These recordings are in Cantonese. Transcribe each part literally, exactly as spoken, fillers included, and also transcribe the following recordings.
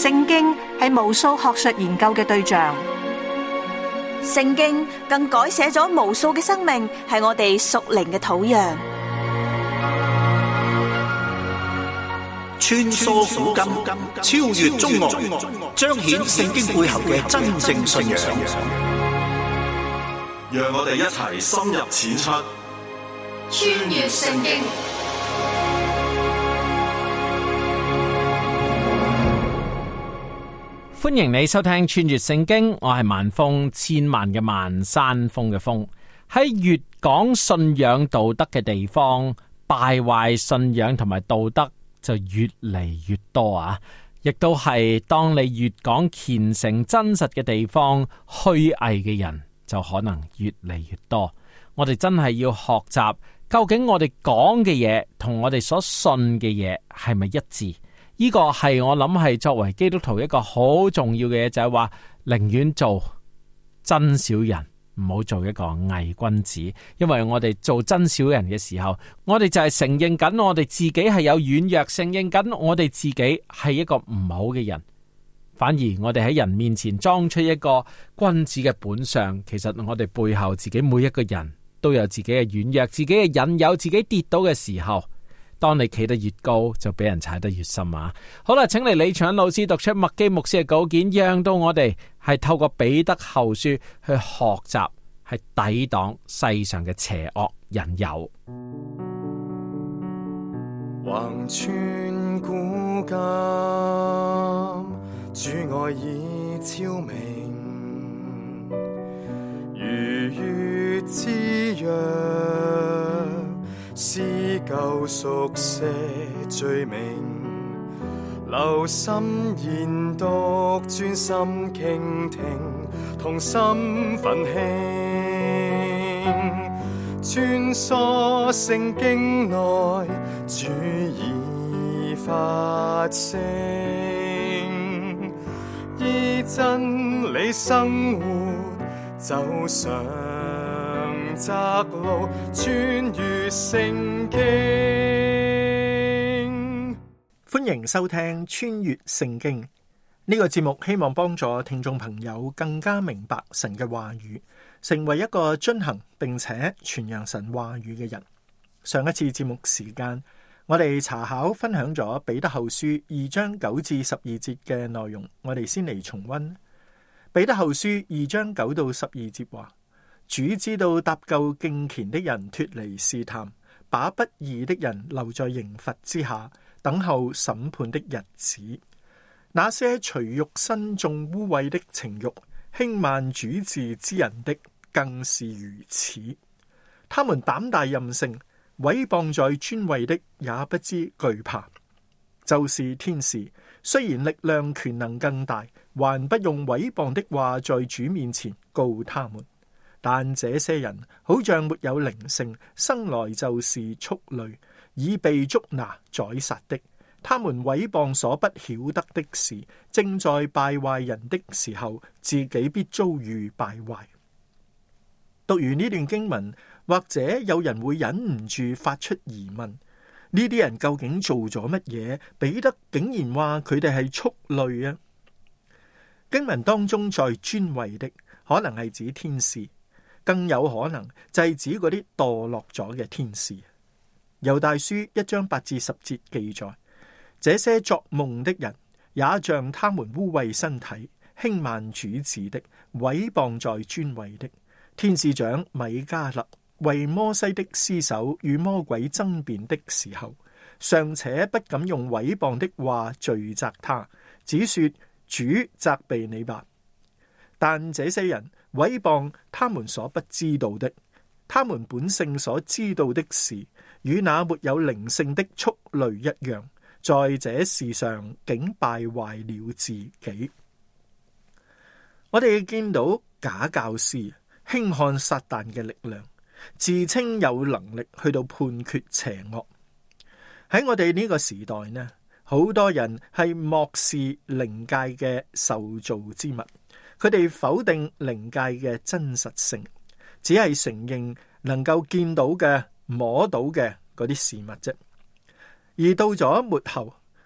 聖經係無數學術研究嘅對象， 聖經更改寫咗無數嘅生命，係我哋屬靈嘅土壤。 穿梭古今，超越中外，彰顯聖經背後嘅真正信仰。 讓我哋一齊深入淺出， 穿越聖經。 歡迎你收聽穿越聖經，我係萬峰，千萬嘅萬，山峰嘅峰。喺越講信仰道德嘅地方，敗壞信仰同埋道德就越嚟越多啊！亦都係當你越講虔誠真實嘅地方，虛偽嘅人就可能越嚟越多。我哋真係要學習，究竟我哋講嘅嘢同我哋所信嘅嘢係咪一致？呢個係我諗係作為基督徒一個好重要嘅嘢，就係話寧願做真小人，唔好做一個偽君子。因為我哋做真小人嘅時候，我哋就係承認緊我哋自己係有軟弱，承認緊我哋自己係一個唔好嘅人。反而我哋喺人面前裝出一個君子嘅本相，其實我哋背後自己每一個人都有自己嘅軟弱，自己嘅引誘，自己跌倒嘅時候，當你企得越高，就俾人踩得越深啊！好啦，請嚟李長老師讀出麥基牧師嘅稿件，讓到我哋係透過彼得後書去學習，係抵擋世上嘅邪惡引誘。 橫穿古今，主愛已昭明，如月之約，施救贖些罪名，留心研讀，專心傾聽，同心奮興，穿梭聖經內，主已發聲，依真理生活，走上窄路，穿越聖經。 歡迎收聽穿越聖經呢個節目，希望幫助聽眾朋友更加明白神嘅話語，成為一個遵行並且傳揚神話語嘅人。上一次節目時間，我哋查考分享咗彼得後書二章九至十二節嘅內容，我哋先嚟重溫。彼得後書二章九到十二節話：主知道搭救敬虔的人脫離試探，把不義的人留在刑罰之下，等候審判的日子。那些隨肉身中污穢的情慾，輕慢主治之人的，更是如此。他們膽大任性，毀謗在尊位的，也不知懼怕。就是天使，雖然力量權能更大，還不用毀謗的話在主面前告他們。但這些人好像沒有靈性，生來就是畜類，已被捉拿宰殺的。他們毀謗所不曉得的事，正在敗壞人的時候，自己必遭遇敗壞。讀完呢段經文，或者有人會忍唔住發出疑問：呢啲人究竟做咗乜嘢？彼得竟然話佢哋係畜類啊！經文當中在尊位的，可能係指天使，更有可能就係指嗰啲墮落咗嘅天使。猶大書一章八至十節記載：這些作夢的人，也像他們污穢身體、輕慢主治的、毀謗在尊位的。天使長米迦勒為摩西的屍首與魔鬼爭辯的時候，尚且不敢用毀謗的話罪責他，只說主責備你吧。但這些人毀謗他們所不知道的，他們本性所知道的事，與那沒有靈性的畜類一樣，在這事上竟敗壞了自己。我哋見到假教師輕看撒旦嘅力量，自稱有能力去到判決邪惡。喺我哋呢個時代呢，好多人係漠視靈界嘅受造之物，佢哋否定靈界嘅真實性，只係承認能夠見到嘅、摸到嘅嗰啲事物啫。而到咗末後，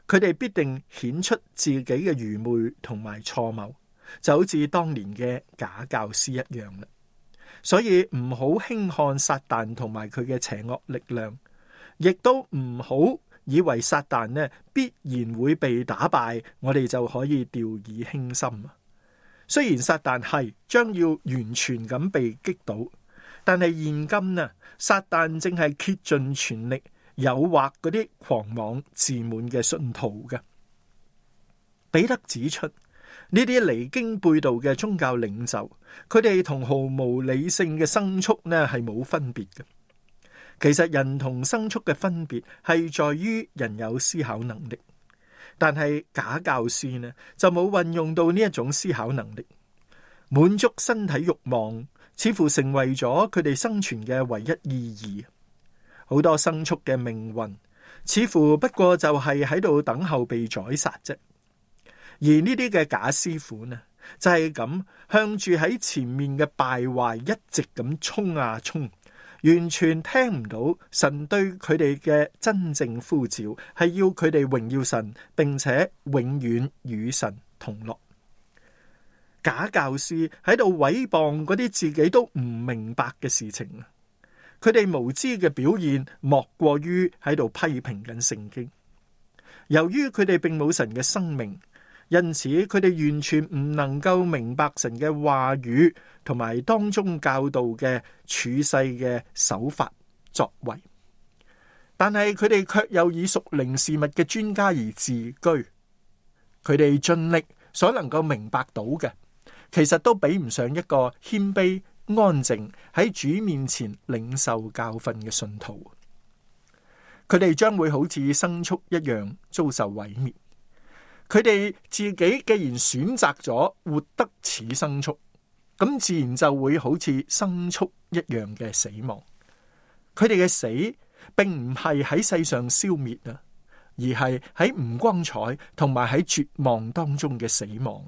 佢哋必定顯出自己嘅愚昧同埋錯謬，就好似當年嘅假教師一樣啦。所以唔好輕看撒旦同埋佢嘅邪惡力量，亦都唔好以為撒旦呢必然會被打敗，我哋就可以掉以輕心。雖然撒旦係將要完全咁被擊倒，但係現今呢，撒旦正係竭盡全力誘惑嗰啲狂妄自滿嘅信徒嘅。彼得指出，呢啲離經背道嘅宗教領袖，佢哋同毫無理性嘅牲畜呢係冇分別嘅。其實人同牲畜嘅分別係在於人有思考能力，但係假教師呢就冇運用到呢一種思考能力，滿足身體慾望似乎成為咗佢哋生存嘅唯一意義。好多牲畜嘅命運似乎不過就係喺度等候被宰殺啫。而呢啲嘅假師傅呢，就係咁向住喺前面嘅敗壞一直咁衝啊衝，完全聽唔到神對佢哋嘅真正呼召，係要佢哋榮耀神，並且永遠與神同樂。假教師喺度毀謗嗰啲自己都唔明白嘅事情，佢哋無知嘅表現莫過於喺度批評緊聖經。由於佢哋並冇神嘅生命，因此佢哋完全唔能夠明白神嘅話語同埋當中教導嘅處世嘅手法作為，但係佢哋卻又以屬靈事物嘅專家而自居。佢哋盡力所能夠明白到嘅，其實都比唔上一個謙卑安靜喺主面前領受教訓嘅信徒。佢哋將會好似牲畜一樣遭受毀滅。佢哋自己既然選擇咗活得似牲畜，咁自然就會好似牲畜一樣嘅死亡。佢哋嘅死並唔係喺世上消滅啊，而係喺唔光彩同埋喺絕望當中嘅死亡。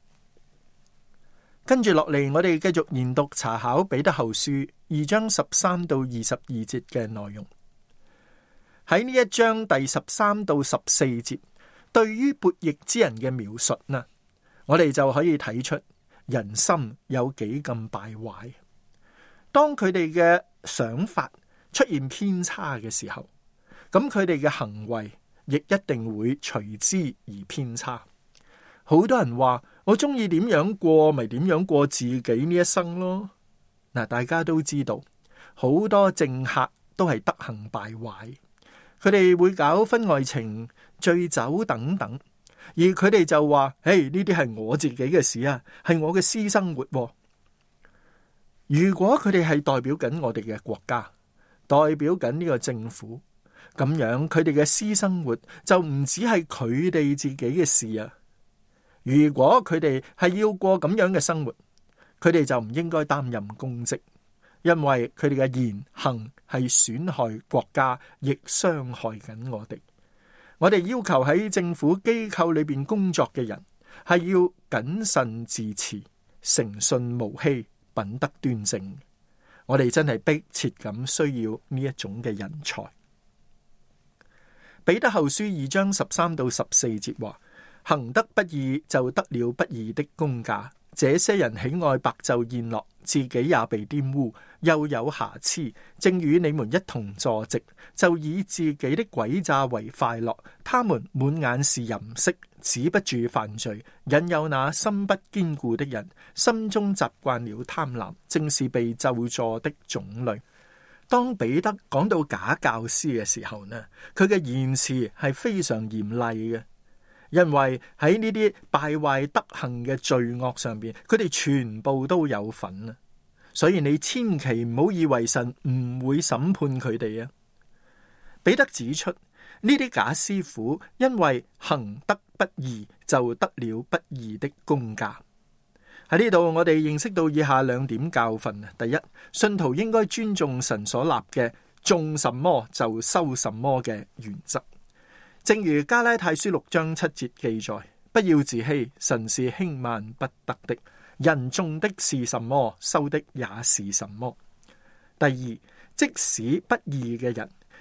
跟住落嚟，我哋繼續研讀查考彼得後書二章十三到二十二節嘅內容。喺呢一章第十三到十四節，對於悖逆之人嘅描述呢，我哋就可以睇出人心有幾咁敗壞。當佢哋嘅想法出現偏差嘅時候，咁佢哋嘅行為亦一定會隨之而偏差。好多人話我中意點樣過咪點樣過自己呢一生咯。嗱，大家都知道好多政客都係德行敗壞，佢哋會搞婚外情、醉酒等等，而佢哋就話：嘿，呢啲係我自己嘅事啊，係我嘅私生活啊。如果佢哋係代表緊我哋嘅國家，代表緊呢個政府，咁樣佢哋嘅私生活就唔只係佢哋自己嘅事啊。如果佢哋係要過咁樣嘅生活，佢哋就唔應該擔任公職，因為佢哋嘅言行係損害國家，亦傷害緊我哋。我哋要求喺政府機構裏邊工作嘅人係要謹慎自持、誠信無欺、品德端正。我哋真係迫切咁需要呢一種嘅人才。彼得後書二章十三到十四節話：行得不義就得了不義的工價。這些人喜愛白晝宴樂，自己也被玷污，又有瑕疵，正與你們一同坐席，就以自己的詭詐為快樂。他們滿眼是淫色，止不住犯罪，引誘那心不堅固的人，心中習慣了貪婪，正是被咒詛的種類。當彼得講到假教師嘅時候呢，佢嘅言辭係非常嚴厲嘅。因為喺呢啲敗壞德行嘅罪惡上邊，佢哋全部都有份啊！所以你千祈唔好以為神唔會審判佢哋啊！彼得指出呢啲假師傅因為行得不義，就得了不義的工價。喺呢度我哋認識到以下兩點教訓啊：第一，信徒應該尊重神所立嘅種什麼就收什麼嘅原則。正如加拉太書六章七節記載：不要自欺，神是輕慢不得的。人種的是什麼，收的也是什麼。第二，即使不義嘅人，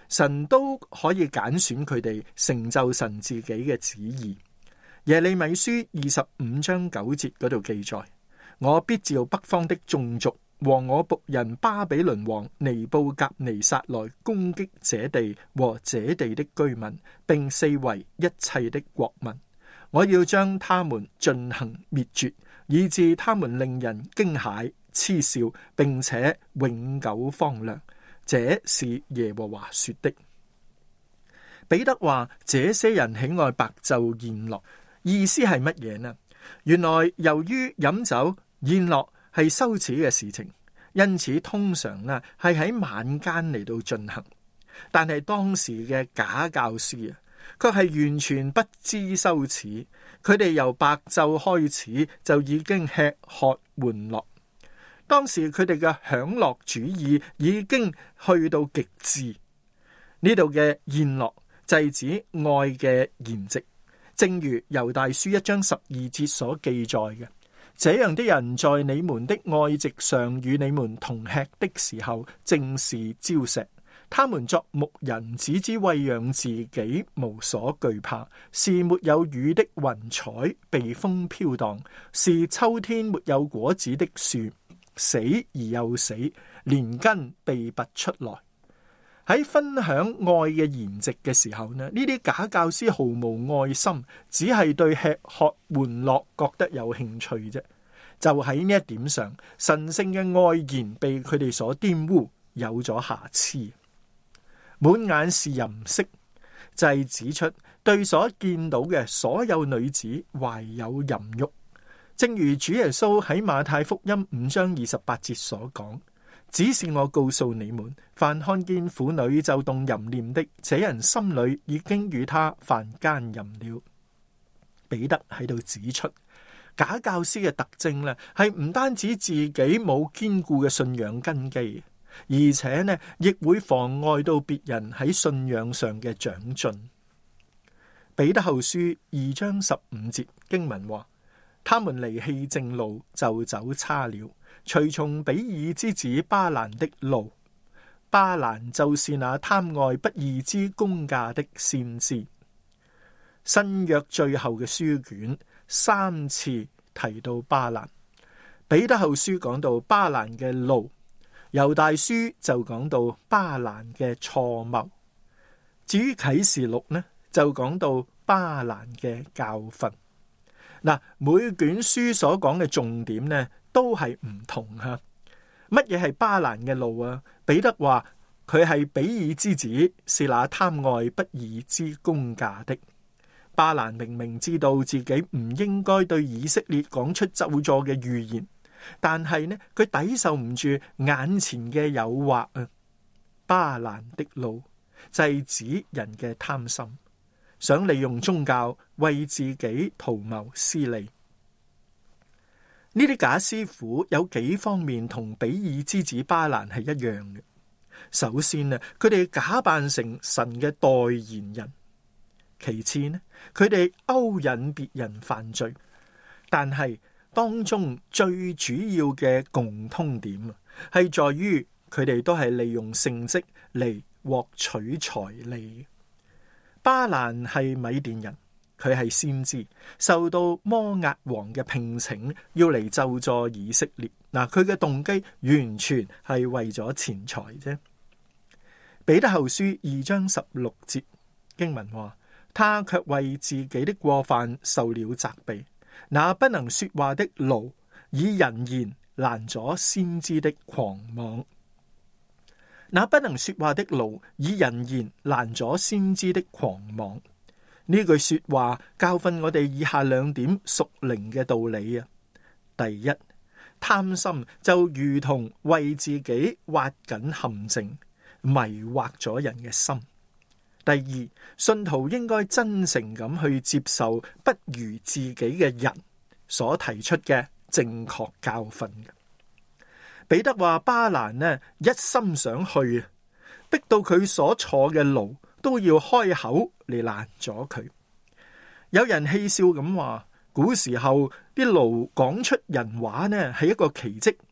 神都可以揀選佢哋成就神自己嘅旨意。耶利米書二十五章九節嗰度記載：我必召北方的眾族和我僕人巴比倫王尼布甲尼撒來攻擊這地和這地的居民，並四圍一切的國民。我要將他們進行滅絕，以致他們令人驚駭、嗤笑，並且永久荒涼。這是耶和華說的。彼得話：這些人喜愛白晝宴樂，意思係乜嘢呢？原來由於飲酒宴樂係羞恥嘅事情，因此通常呢係喺晚間嚟到進行。但係當時嘅假教師啊，卻係完全不知羞恥，佢哋由白晝開始就已經吃喝玩樂。當時佢哋嘅享樂主義已經去到極致。呢度嘅宴樂就係指愛嘅筵席，正如猶大書一章十二節所記載嘅：這樣的人在你們的愛席上與你們同吃的時候，正是礁石。他們作牧人，只知餵養自己，無所懼怕，是沒有雨的雲彩，被風飄蕩，是秋天沒有果子的樹，死而又死，連根被拔出來。喺分享愛嘅筵席嘅時候呢，呢啲假教師毫無愛心，只係對吃喝玩樂覺得有興趣啫。就喺呢一點上，神聖嘅愛筵被佢哋所玷污，有咗瑕疵。滿眼是淫色，就係指出對所見到嘅所有女子懷有淫欲。正如主耶穌喺馬太福音五章二十八節所講：只是我告訴你們，凡看見婦女就動淫念的，這人心裏已經與他犯奸淫了。彼得喺度指出，假教師嘅特徵咧，係唔單止自己冇堅固嘅信仰根基，而且呢，亦會妨礙到別人喺信仰上嘅長進。彼得後書二章十五節經文話：他們離棄正路，就走差了，隨從比爾之子巴蘭的路。巴蘭就是那貪愛不義之工價的先知。新約最後嘅書卷三次提到巴蘭。彼得後書講到巴蘭嘅路，猶大書就講到巴蘭嘅錯謬。至於啟示錄呢，就講到巴蘭嘅教訓。嗱，每卷書所講嘅重點呢，都係唔同吓。乜嘢係巴蘭嘅路啊？彼得話佢係比爾之子，是那貪愛不義之工價的。巴蘭明明知道自己唔應該對以色列講出咒詛嘅預言，但係呢，佢抵受唔住眼前嘅誘惑啊！巴蘭的路就係指人嘅貪心，想利用宗教為自己圖謀私利。呢啲假師傅有幾方面同比爾之子巴蘭係一樣嘅。首先啊，佢哋假扮成神嘅代言人；其次呢，佢哋勾引別人犯罪。但係當中最主要嘅共通點啊，係在於佢哋都係利用聖職嚟獲取財利。巴蘭係米甸人，佢係先知，受到摩押王嘅聘請，要嚟咒詛以色列。嗱，佢嘅動機完全係為咗錢財啫。彼得後書二章十六節經文話：他卻為自己的過犯受了責備。那不能說話的驢，以人言攔咗先知的狂妄。那不能說話的驢，以人言攔咗先知的狂妄。呢句說話教訓我哋以下兩點屬靈嘅道理啊。第一，貪心就如同為自己挖緊陷阱，迷惑咗人嘅心。第二，信徒應該真誠咁去接受不如自己嘅人所提出嘅正確教訓嘅。彼得話巴蘭呢，一心想去，逼到佢所坐嘅驢都要開口嚟攔咗佢。有人戲笑咁話，古時候啲驢講出人話呢係一個奇蹟，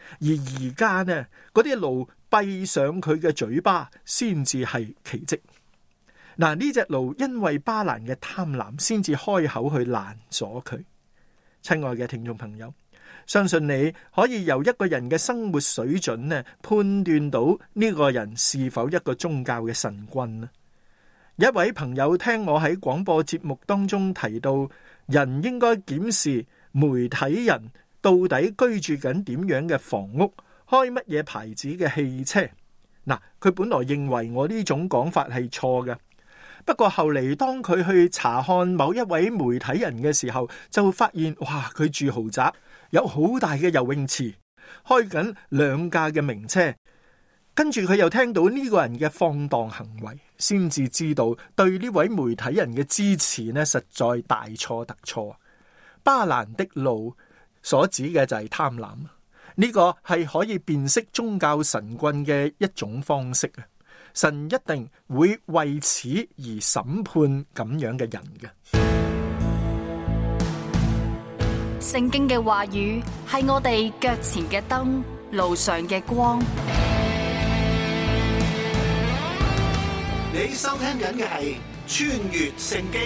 而而家呢，嗰啲驢閉上佢嘅嘴巴，先至係奇蹟。嗱，呢隻驢因為巴蘭嘅貪婪，先至開口去攔阻佢。親愛嘅聽眾朋友，相信你可以由一個人嘅生活水準呢，判斷到呢個人是否一個宗教嘅神棍呢？一位朋友聽我喺廣播節目當中提到，人應該檢視媒體人到底居住緊點樣嘅房屋，開乜嘢牌子嘅汽車。嗱，佢本來認為我呢種講法係錯嘅。不過後嚟當佢去查看某一位媒體人嘅時候，就發現哇，佢住豪宅，有好大嘅游泳池，開緊兩架嘅名車。跟住佢又聽到呢個人嘅放蕩行為，先至知道對呢位媒體人嘅支持呢，實在大錯特錯。巴蘭的路所指嘅就係貪婪，呢個係可以辨識宗教神棍嘅一種方式啊！神一定會為此而審判咁樣嘅人嘅。 聖經嘅話語係我哋腳前嘅燈，路上嘅光。 你收聽緊嘅係穿越聖經。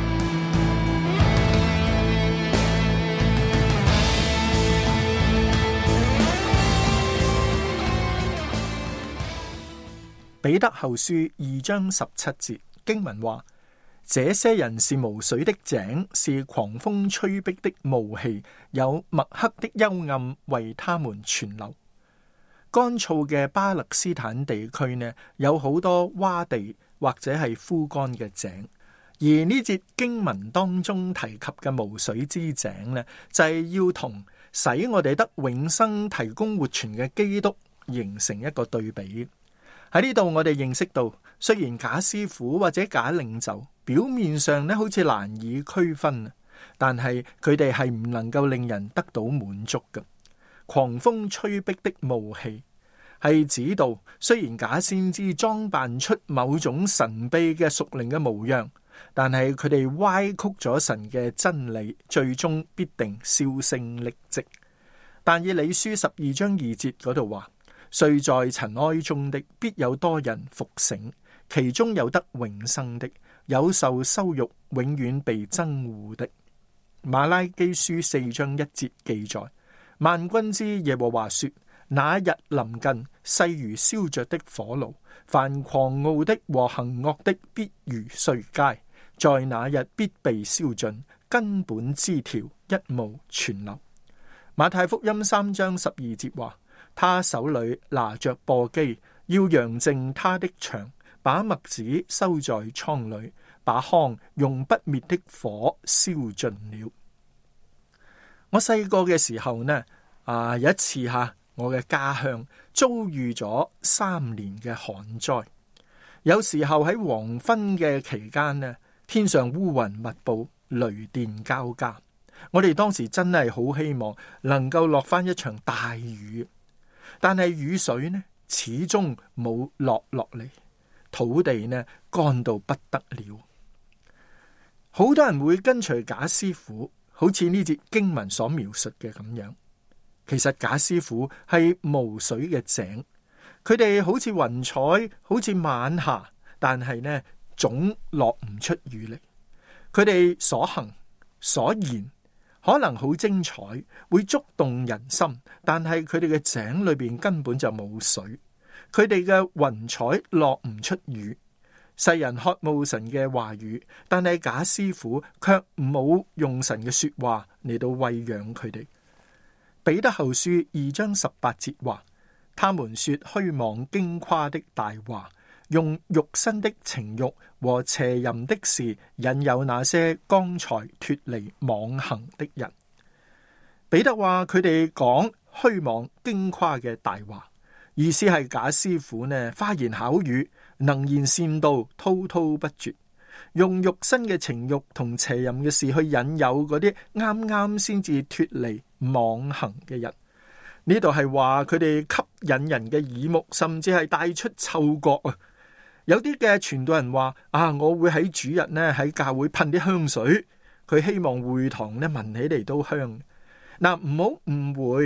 彼得後書二章十七節經文話：這些人是無水的井，是狂風吹逼的霧氣，有墨黑的幽暗為他們存留。乾燥嘅巴勒斯坦地區呢，有好多窪地或者係枯乾嘅井，而呢節經文當中提及嘅無水之井呢，就係要同使我哋得永生、提供活泉嘅基督形成一個對比。喺呢度我哋認識到，雖然假師傅或者假領袖表面上呢好似難以區分，但係佢哋係唔能夠令人得到滿足嘅。狂風吹逼的霧氣係指到，雖然假先知裝扮出某種神秘嘅屬靈嘅模樣，但係佢哋歪曲咗神嘅真理，最終必定銷聲匿跡。但以理書十二章二節嗰度話：睡在塵埃中的，必有多人復醒，其中有得永生的，有受羞辱，永遠被憎惡的。馬拉基書四章一節記載：萬軍之耶和華說，那日臨近，勢如燒着的火爐，凡狂傲的和行惡的，必如碎秸，在那日必被燒盡，根本枝條一無存留。馬太福音三章十二節話：他手裏拿着簸箕，要揚淨他的場，把麥子收在倉裏，把糠用不滅的火燒盡了。我細個嘅時候呢，啊有一次吓，我嘅家鄉遭遇咗三年嘅旱災。有時候喺黃昏嘅期間呢，天上烏雲密布，雷電交加。我哋當時真係好希望能夠落翻一場大雨。但係雨水呢，始終冇落落嚟，土地呢乾到不得了。好多人會跟隨假師傅，好似呢節經文所描述嘅咁樣。其實假師傅係無水嘅井，佢哋好似雲彩，好似晚霞，但係呢總落唔出雨嚟。佢哋所行所言可能好精彩，會觸動人心，但係佢哋嘅井裏邊根本就冇水，佢哋嘅雲彩落唔出雨。世人渴慕神嘅話語，但係假師傅卻冇用神嘅說話嚟到餵養佢哋。彼得後書二章十八節話：他們說虛妄矜誇的大話，用肉身的情欲和邪淫的事引誘那些剛才脫離妄行的人。彼得話佢哋講虛妄矜誇嘅大話，意思係假師傅呢花言巧語，能言善道，滔滔不絕，用肉身嘅情欲同邪淫嘅事去引誘嗰啲啱啱先至脫離妄行嘅人。呢度係話佢哋吸引人嘅耳目，甚至係帶出嗅覺啊！有啲嘅傳道人話啊，我會喺主日呢喺教會噴啲香水，佢希望會堂呢聞起嚟都香。嗱，唔好誤會，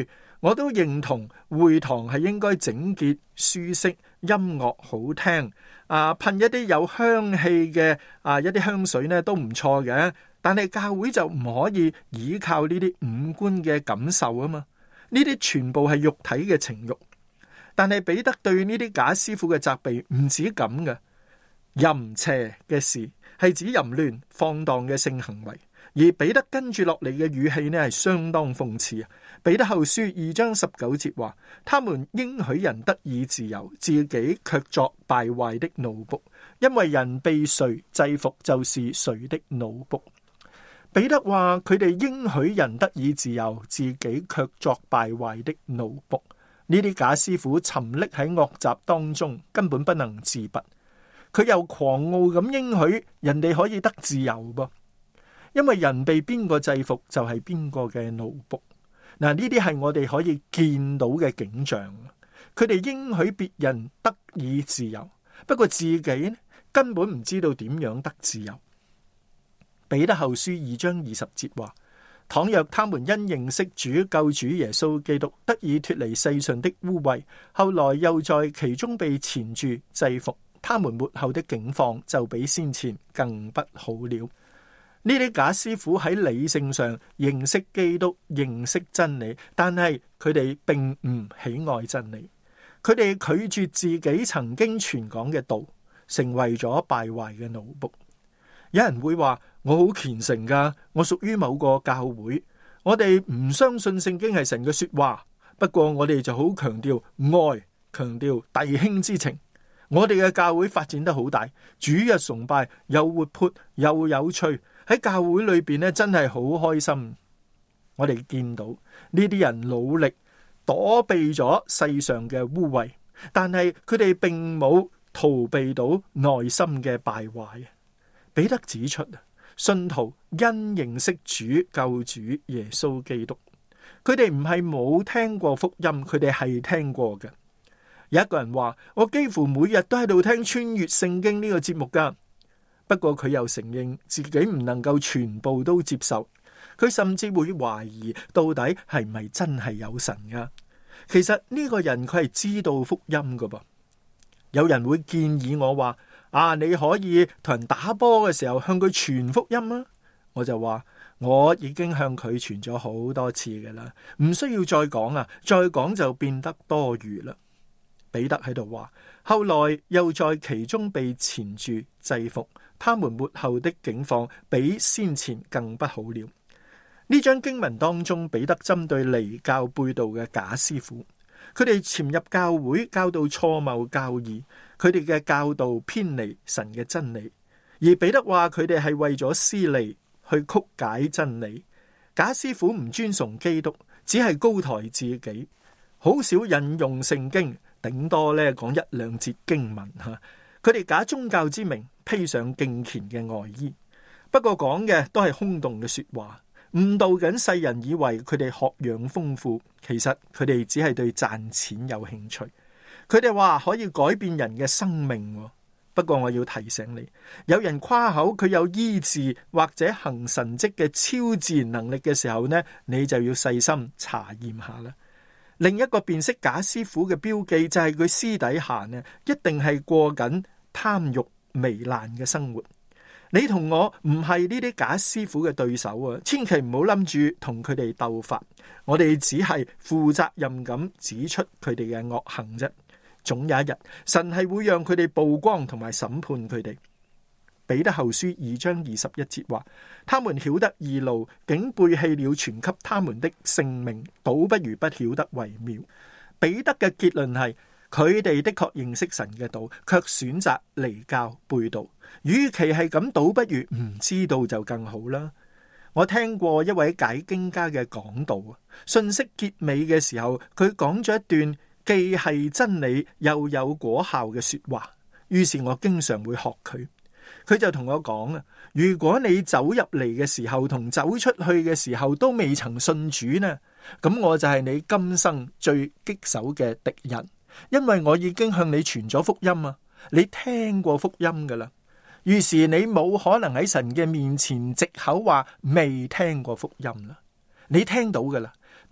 我都認同會堂係應該整潔、舒適、音樂好聽，啊噴一啲有香氣嘅啊一啲香水呢都唔錯嘅。但係教會就唔可以依靠呢啲五官嘅感受啊嘛，呢啲全部係肉體嘅情慾。但係彼得對呢啲假師傅嘅責備唔止咁嘅，淫邪嘅事係指淫亂放蕩嘅性行為。而彼得跟住落嚟嘅語氣呢係相當諷刺啊！彼得後書二章十九節話：他們應許人得以自由，自己卻作敗壞的奴僕，因為人被誰制服，就是誰的奴僕。彼得話佢哋應許人得以自由，自己卻作敗壞的奴僕。呢啲假師傅沉溺喺惡習當中，根本不能自拔。佢又狂傲咁應許人哋可以得自由噃，因為人被邊個制服就係邊個嘅奴僕。嗱，呢啲係我哋可以見到嘅景象。佢哋應許別人得以自由，不過自己呢根本唔知道點樣得自由。彼得後書二章二十節話：倘若他們因認識主救主耶穌基督，得以脫離世上的污穢，後來又在其中被纏住制服，他們末後的境況就比先前更不好了。呢啲假師傅喺理性上認識基督、認識真理，但係佢哋並唔喜愛真理。佢哋拒絕自己曾經傳講嘅道，成為咗敗壞嘅奴僕。有人會話：我好虔誠噶，我屬於某個教會，我哋唔相信聖經係神嘅說話，不過我哋就好強調愛，強調弟兄之情。我哋嘅教會發展得好大，主日崇拜又活潑又有趣，喺教會裏邊咧真係好開心。我哋見到呢啲人努力躲避咗世上嘅污穢，但係佢哋並冇逃避到內心嘅敗壞。彼得指出，信徒因認識主救主耶穌基督，佢哋唔係冇聽過福音，佢哋係聽過嘅。有一個人話：我幾乎每日都喺度聽穿越聖經呢個節目噶。不過佢又承認自己唔能夠全部都接受，佢甚至會懷疑到底係唔係真係有神噶。其實呢個人佢係知道福音噶噃。有人會建議我話：啊，你可以同人打波嘅時候向佢傳福音啊。我就話我已經向佢傳咗好多次嘅啦，唔需要再講啊，再講就變得多餘啦。彼得喺度話：後來又在其中被纏住制服，他們末後的境況比先前更不好了。呢章經文當中，彼得針對離教背道嘅假師傅，佢哋潛入教會教導錯謬教義，佢哋嘅教導偏離神嘅真理，而彼得話佢哋係為咗私利去曲解真理。假師傅唔尊崇基督，只係高抬自己，好少引用聖經，頂多咧講一兩節經文吓。佢哋假宗教之名，披上敬虔嘅外衣，不過講嘅都係空洞嘅說話，誤導緊世人，以為佢哋學養豐富，其實佢哋只係對賺錢有興趣。佢哋話可以改變人嘅生命，不過我要提醒你，有人誇口佢有醫治或者行神蹟嘅超自然能力嘅時候呢，你就要細心查驗下啦。另一個辨識假師傅嘅標記就係佢私底下呢，一定係過緊貪欲糜爛嘅生活。你同我唔係呢啲假師傅嘅對手啊，千祈唔好諗住同佢哋鬥法。我哋只係負責任咁指出佢哋嘅惡行啫。總有一日，神係會讓佢哋曝光同埋審判佢哋。彼得後書二章二十一節話：他們曉得義路，竟背棄了傳給他們的性命，倒不如不曉得為妙。彼得嘅結論係，佢哋的確認識神嘅道，卻選擇離教背道。與其係咁，倒不如唔知道就更好啦。我聽過一位解經家嘅講道，信息結尾嘅時候，佢講咗一段既係真理又有果效嘅說話，於是我經常會學佢。佢就同我講啊，如果你走入嚟嘅時候同走出去嘅時候都未曾信主呢，咁我就係你今生最棘手嘅敵人，因為我已經向你傳咗福音啊，你聽過福音噶啦，於是你冇可能喺神嘅面前藉口話未聽過福音啦，你聽到噶啦。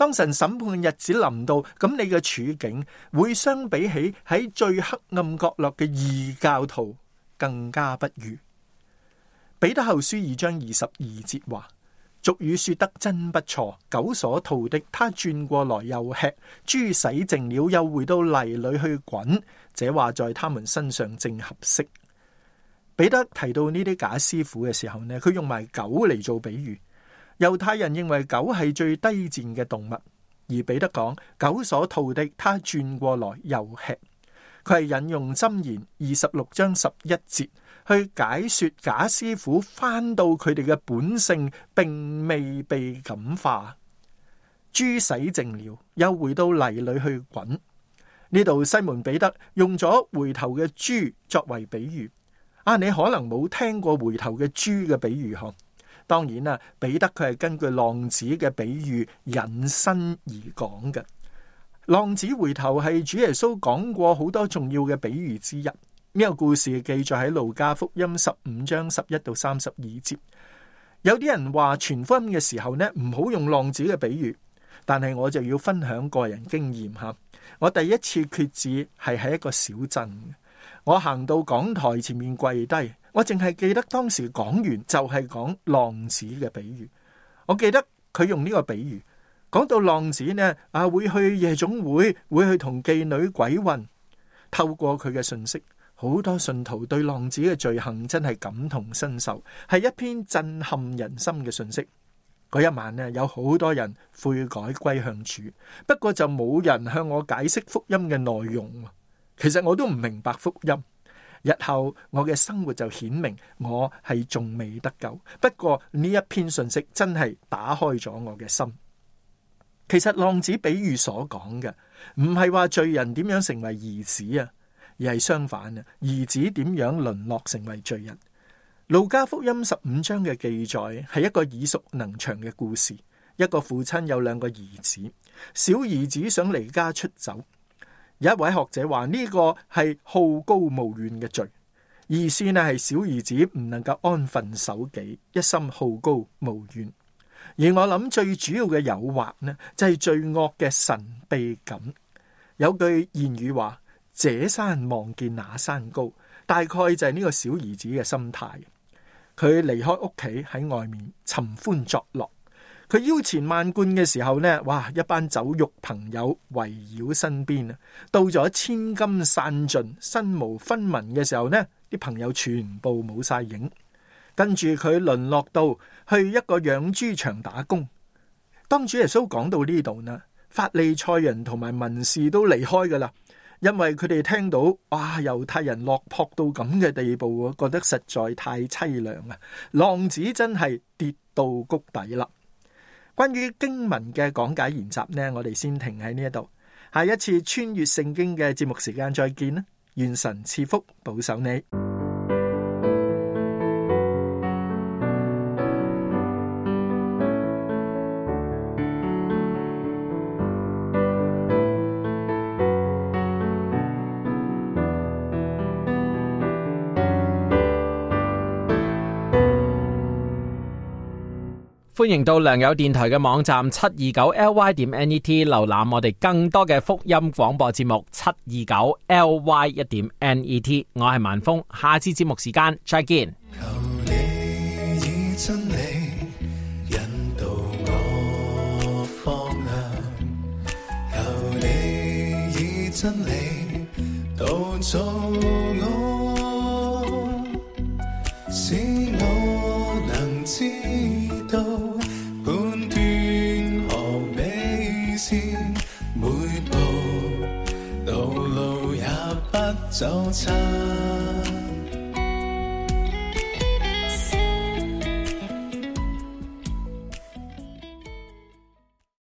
當神審判嘅日子臨到，咁你嘅處境會相比起喺最黑暗角落嘅異教徒更加不如。彼得後書二章二十二節話：俗語說得真不錯，狗所吐的，他轉過來又吃；豬洗淨了，又回到泥裏去滾。這話在他們身上正合適。彼得提到呢啲假師傅嘅時候呢，佢用埋狗嚟做比喻。猶太人認為狗係最低賤嘅動物，而彼得講狗所吐的，他轉過來又吃。佢係引用箴言二十六章十一節去解說假師傅翻到佢哋嘅本性，並未被感化。豬洗淨了，又回到泥裏去滾。呢度西門彼得用咗回頭嘅豬作為比喻。啊，你可能冇聽過回頭嘅豬嘅比喻嗬？當然啦，彼得佢係根據浪子嘅比喻引申而講嘅。浪子回頭係主耶穌講過好多重要嘅比喻之一。呢、這個故事記載喺路加福音十五章十一到三十二節。有啲人話傳福音嘅時候呢，唔好用浪子嘅比喻，但係我就要分享個人經驗吓。我第一次決志係喺一個小鎮，我行到講台前面跪低，我淨係記得當時講完就係講浪子嘅比喻。我記得佢用呢個比喻講到浪子呢啊會去夜總會，會去同妓女鬼混。透過佢嘅信息，好多信徒對浪子嘅罪行真係感同身受，係一篇震撼人心嘅信息。嗰一晚呢，有好多人悔改歸向主，不過就冇人向我解釋福音嘅內容。其實我都唔明白福音。日後我嘅生活就顯明我係仲未得救。不過呢一篇信息真係打開咗我嘅心。其實浪子比喻所講嘅唔係話罪人點樣成為兒子啊，而係相反啊，兒子點樣淪落成為罪人。路加福音十五章嘅記載係一個耳熟能詳嘅故事。一個父親有兩個兒子，小兒子想離家出走。有一位學者話呢個係好高騖遠嘅罪，意思呢係小兒子唔能夠安分守己，一心好高騖遠。而我諗最主要嘅誘惑呢，就係罪惡嘅神秘感。有句諺語話：這山望見那山高，大概就係呢個小兒子嘅心態。佢離開屋企喺外面尋歡作樂，佢腰纏萬貫嘅時候呢，哇！一班酒肉朋友圍繞身邊啊，到咗千金散盡、身無分文嘅時候呢，啲朋友全部冇晒影。跟住佢淪落到去一個養豬場打工。當主耶穌講到呢度呢，法利賽人同埋文士都離開噶啦。因為佢哋聽到哇，猶太人落魄到咁嘅地步，覺得實在太淒涼啊！浪子真係跌到谷底啦。關於經文嘅講解研習呢，我哋先停喺呢一度。下一次穿越聖經嘅節目時間再見啦！願神賜福保守你。 歡迎到良友電台嘅網站七二九 L Y 點 N E T 瀏覽我哋更多嘅福音廣播節目七二九 L Y 一點 N E T。我係萬峰，下次節目時間再見。 求你以真理引導我方向，求你以真理導造我，使我能知道判斷何美善，每步道路也不走差。